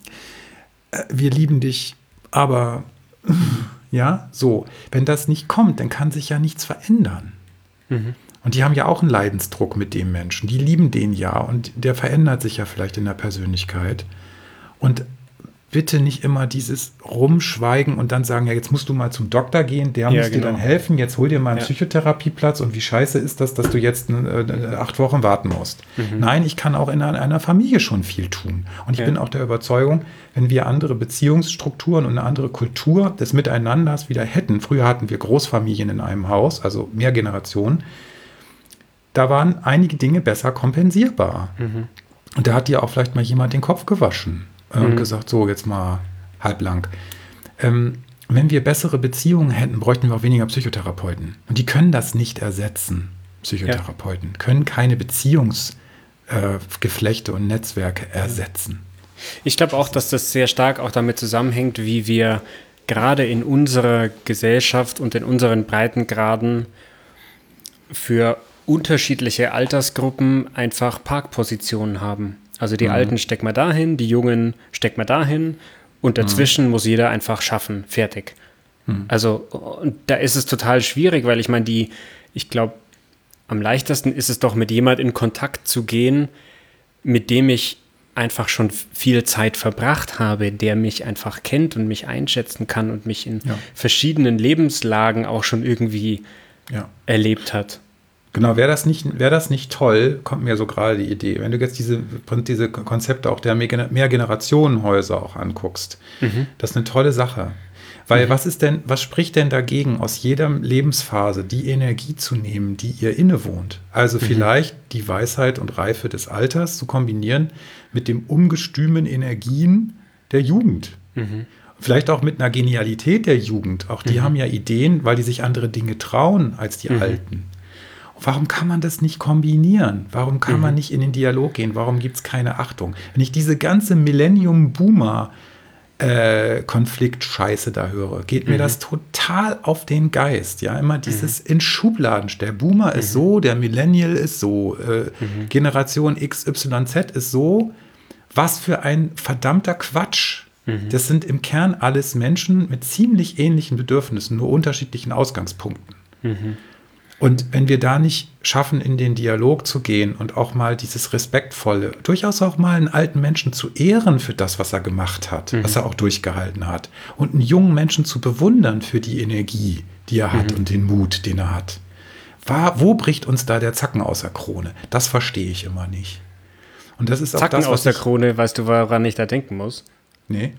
S2: wir lieben dich, aber ja, so, wenn das nicht kommt, dann kann sich ja nichts verändern. Mhm. Und die haben ja auch einen Leidensdruck mit dem Menschen, die lieben den ja und der verändert sich ja vielleicht in der Persönlichkeit. Und bitte nicht immer dieses Rumschweigen und dann sagen, ja, jetzt musst du mal zum Doktor gehen, der
S1: ja,
S2: muss
S1: genau.
S2: dir dann helfen, jetzt hol dir mal einen
S1: ja.
S2: Psychotherapieplatz und wie scheiße ist das, dass du jetzt äh, acht Wochen warten musst. Mhm. Nein, ich kann auch in einer, einer Familie schon viel tun. Und ich ja. bin auch der Überzeugung, wenn wir andere Beziehungsstrukturen und eine andere Kultur des Miteinanders wieder hätten, früher hatten wir Großfamilien in einem Haus, also mehr Generationen, da waren einige Dinge besser kompensierbar. Mhm. Und da hat dir auch vielleicht mal jemand den Kopf gewaschen. Und mhm. gesagt, so, jetzt mal halblang. Ähm, wenn wir bessere Beziehungen hätten, bräuchten wir auch weniger Psychotherapeuten. Und die können das nicht ersetzen, Psychotherapeuten. Ja. Können keine Beziehungsgeflechte äh, und Netzwerke ersetzen.
S1: Ich glaube auch, dass das sehr stark auch damit zusammenhängt, wie wir gerade in unserer Gesellschaft und in unseren Breitengraden für unterschiedliche Altersgruppen einfach Parkpositionen haben. Also die mhm. Alten stecken wir dahin, die Jungen stecken wir dahin und dazwischen mhm. muss jeder einfach schaffen, fertig. Mhm. Also und da ist es total schwierig, weil ich meine, die, ich glaube, am leichtesten ist es doch, mit jemand in Kontakt zu gehen, mit dem ich einfach schon viel Zeit verbracht habe, der mich einfach kennt und mich einschätzen kann und mich in ja. verschiedenen Lebenslagen auch schon irgendwie ja. erlebt hat.
S2: Genau, wäre das nicht, wäre das nicht toll, kommt mir so gerade die Idee, wenn du jetzt diese, diese Konzepte auch der Mehrgenerationenhäuser auch anguckst. Mhm. Das ist eine tolle Sache. Weil mhm. was ist denn, was spricht denn dagegen, aus jeder Lebensphase die Energie zu nehmen, die ihr innewohnt? Also mhm. vielleicht die Weisheit und Reife des Alters zu kombinieren mit dem ungestümen Energien der Jugend. Mhm. Vielleicht auch mit einer Genialität der Jugend. Auch die mhm. haben ja Ideen, weil die sich andere Dinge trauen als die mhm. Alten. Warum kann man das nicht kombinieren? Warum kann mhm. man nicht in den Dialog gehen? Warum gibt es keine Achtung? Wenn ich diese ganze Millennium-Boomer-Konflikt-Scheiße äh, da höre, geht mhm. mir das total auf den Geist. Ja, immer dieses mhm. in Schubladen. Der Boomer mhm. ist so, der Millennial ist so, äh, mhm. Generation X Y Z ist so. Was für ein verdammter Quatsch. Mhm. Das sind im Kern alles Menschen mit ziemlich ähnlichen Bedürfnissen, nur unterschiedlichen Ausgangspunkten. Mhm. Und wenn wir da nicht schaffen, in den Dialog zu gehen und auch mal dieses Respektvolle, durchaus auch mal einen alten Menschen zu ehren für das, was er gemacht hat, mhm. was er auch durchgehalten hat, und einen jungen Menschen zu bewundern für die Energie, die er hat mhm. und den Mut, den er hat. War, wo bricht uns da der Zacken aus der Krone? Das verstehe ich immer nicht. Und das ist auch
S1: Zacken
S2: das, was
S1: aus der Krone, weißt du, woran ich da denken muss?
S2: Nee.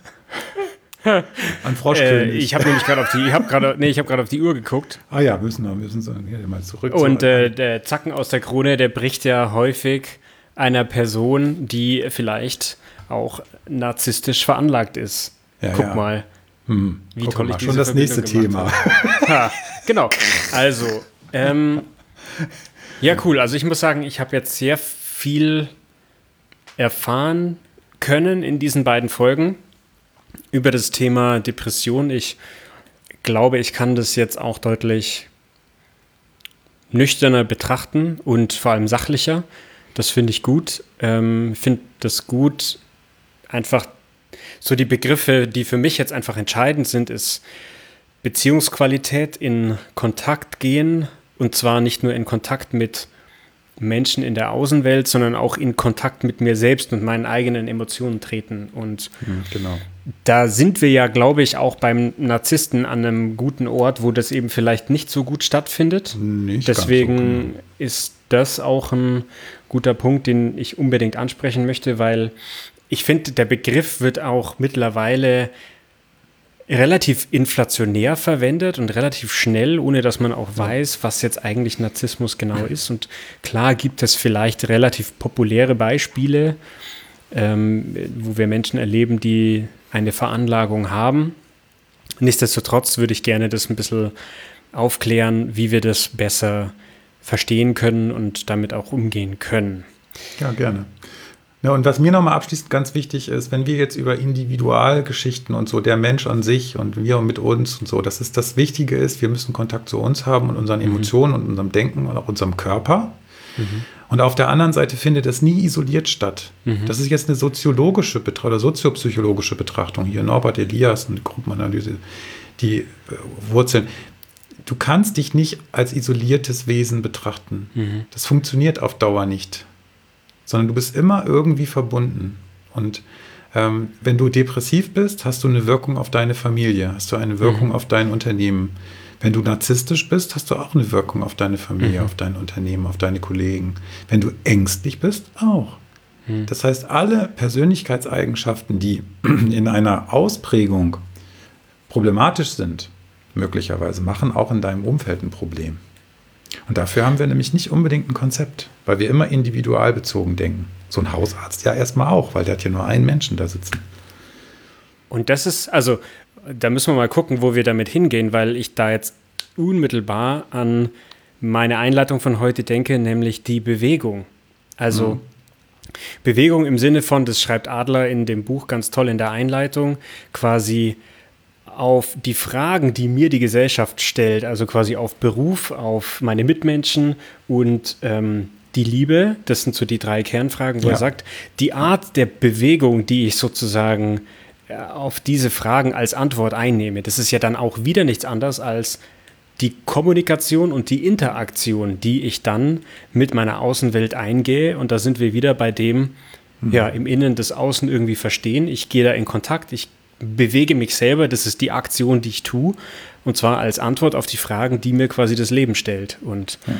S2: An Froschkönig.
S1: Äh, ich habe nämlich gerade auf die, ich habe gerade, nee, ich habe gerade auf die Uhr geguckt.
S2: Ah ja, müssen wir, müssen so, ja, mal zurück.
S1: Und äh, der Zacken aus der Krone, der bricht ja häufig einer Person, die vielleicht auch narzisstisch veranlagt ist.
S2: Ja,
S1: Guck
S2: ja.
S1: mal,
S2: hm.
S1: wie
S2: Guck
S1: toll
S2: mal,
S1: ich diese
S2: schon das nächste Thema.
S1: Ha, genau. Also, ähm, ja cool. Also ich muss sagen, ich habe jetzt sehr viel erfahren können in diesen beiden Folgen über das Thema Depression. Ich glaube, ich kann das jetzt auch deutlich nüchterner betrachten und vor allem sachlicher. Das finde ich gut. Ich ähm, finde das gut, einfach so die Begriffe, die für mich jetzt einfach entscheidend sind, ist Beziehungsqualität, in Kontakt gehen, und zwar nicht nur in Kontakt mit Menschen in der Außenwelt, sondern auch in Kontakt mit mir selbst und meinen eigenen Emotionen treten. Und
S2: mhm, genau.
S1: da sind wir ja, glaube ich, auch beim Narzissten an einem guten Ort, wo das eben vielleicht nicht so gut stattfindet.
S2: Nicht
S1: Deswegen
S2: ganz so, genau.
S1: ist das auch ein guter Punkt, den ich unbedingt ansprechen möchte, weil ich finde, der Begriff wird auch mittlerweile relativ inflationär verwendet und relativ schnell, ohne dass man auch weiß, was jetzt eigentlich Narzissmus genau ist. Und klar gibt es vielleicht relativ populäre Beispiele, ähm, wo wir Menschen erleben, die eine Veranlagung haben. Nichtsdestotrotz würde ich gerne das ein bisschen aufklären, wie wir das besser verstehen können und damit auch umgehen können.
S2: Ja, gerne. Ja, und was mir nochmal abschließend ganz wichtig ist, wenn wir jetzt über Individualgeschichten und so, der Mensch an sich und wir mit uns und so, dass es das Wichtige ist, wir müssen Kontakt zu uns haben und unseren Emotionen mhm. und unserem Denken und auch unserem Körper. Mhm. Und auf der anderen Seite findet das nie isoliert statt. Mhm. Das ist jetzt eine soziologische Betrachtung oder soziopsychologische Betrachtung. Hier Norbert Elias und Gruppenanalyse, die äh, Wurzeln. Du kannst dich nicht als isoliertes Wesen betrachten. Mhm. Das funktioniert auf Dauer nicht. Sondern du bist immer irgendwie verbunden. Und ähm, wenn du depressiv bist, hast du eine Wirkung auf deine Familie, hast du eine Wirkung mhm. auf dein Unternehmen. Wenn du narzisstisch bist, hast du auch eine Wirkung auf deine Familie, mhm. auf dein Unternehmen, auf deine Kollegen. Wenn du ängstlich bist, auch. Mhm. Das heißt, alle Persönlichkeitseigenschaften, die in einer Ausprägung problematisch sind, möglicherweise machen auch in deinem Umfeld ein Problem. Und dafür haben wir nämlich nicht unbedingt ein Konzept, weil wir immer individualbezogen denken. So ein Hausarzt ja erstmal auch, weil der hat ja nur einen Menschen da sitzen.
S1: Und das ist, also, da müssen wir mal gucken, wo wir damit hingehen, weil ich da jetzt unmittelbar an meine Einleitung von heute denke, nämlich die Bewegung. Also mhm. Bewegung im Sinne von, das schreibt Adler in dem Buch ganz toll in der Einleitung, quasi auf die Fragen, die mir die Gesellschaft stellt, also quasi auf Beruf, auf meine Mitmenschen und ähm, die Liebe, das sind so die drei Kernfragen, wo ja. er sagt, die Art der Bewegung, die ich sozusagen äh, auf diese Fragen als Antwort einnehme, das ist ja dann auch wieder nichts anderes als die Kommunikation und die Interaktion, die ich dann mit meiner Außenwelt eingehe. Und da sind wir wieder bei dem, mhm. ja, im Innen des Außen irgendwie verstehen. Ich gehe da in Kontakt, ich bewege mich selber, das ist die Aktion, die ich tue, und zwar als Antwort auf die Fragen, die mir quasi das Leben stellt. Und ja.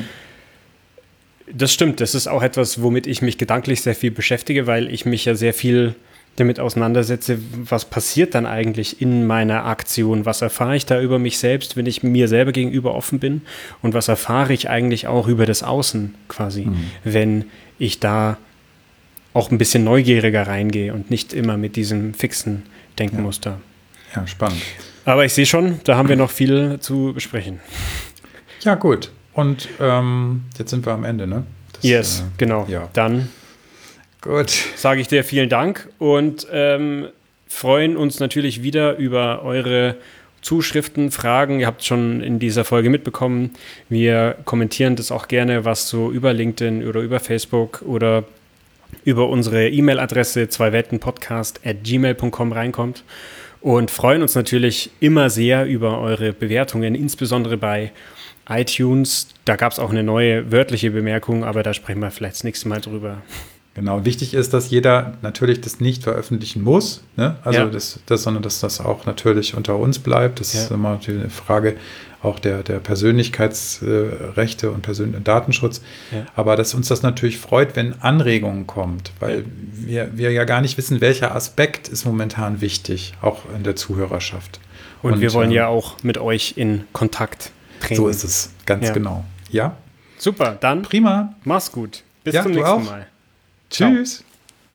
S1: das stimmt, das ist auch etwas, womit ich mich gedanklich sehr viel beschäftige, weil ich mich ja sehr viel damit auseinandersetze, was passiert dann eigentlich in meiner Aktion, was erfahre ich da über mich selbst, wenn ich mir selber gegenüber offen bin, und was erfahre ich eigentlich auch über das Außen quasi, mhm. wenn ich da auch ein bisschen neugieriger reingehe und nicht immer mit diesem fixen Denkmuster.
S2: Ja, ja, spannend.
S1: Aber ich sehe schon, da haben wir noch viel zu besprechen.
S2: Ja, gut. Und ähm, jetzt sind wir am Ende, ne? Das,
S1: yes,
S2: äh,
S1: genau.
S2: Ja.
S1: Dann
S2: gut.
S1: Sage ich dir vielen Dank und ähm, freuen uns natürlich wieder über eure Zuschriften, Fragen. Ihr habt schon in dieser Folge mitbekommen, wir kommentieren das auch gerne, was so über LinkedIn oder über Facebook oder über unsere E-Mail-Adresse zweiweltenpodcast at gmail punkt com reinkommt, und freuen uns natürlich immer sehr über eure Bewertungen, insbesondere bei iTunes. Da gab es auch eine neue wörtliche Bemerkung, aber da sprechen wir vielleicht das nächste Mal drüber.
S2: Genau, wichtig ist, dass jeder natürlich das nicht veröffentlichen muss, ne? Also
S1: ja.
S2: das, das, sondern dass das auch natürlich unter uns bleibt. Das ja. ist immer natürlich eine Frage auch der, der Persönlichkeitsrechte und Persön- Datenschutz. Ja. Aber dass uns das natürlich freut, wenn Anregungen kommt, weil ja. wir, wir ja gar nicht wissen, welcher Aspekt ist momentan wichtig, auch in der Zuhörerschaft.
S1: Und, und wir wollen ähm, ja auch mit euch in Kontakt treten.
S2: So ist es, ganz ja. genau. Ja.
S1: Super, dann
S2: prima.
S1: Mach's gut. Bis
S2: ja,
S1: zum
S2: du
S1: nächsten
S2: auch.
S1: Mal.
S2: Tschüss. Ciao.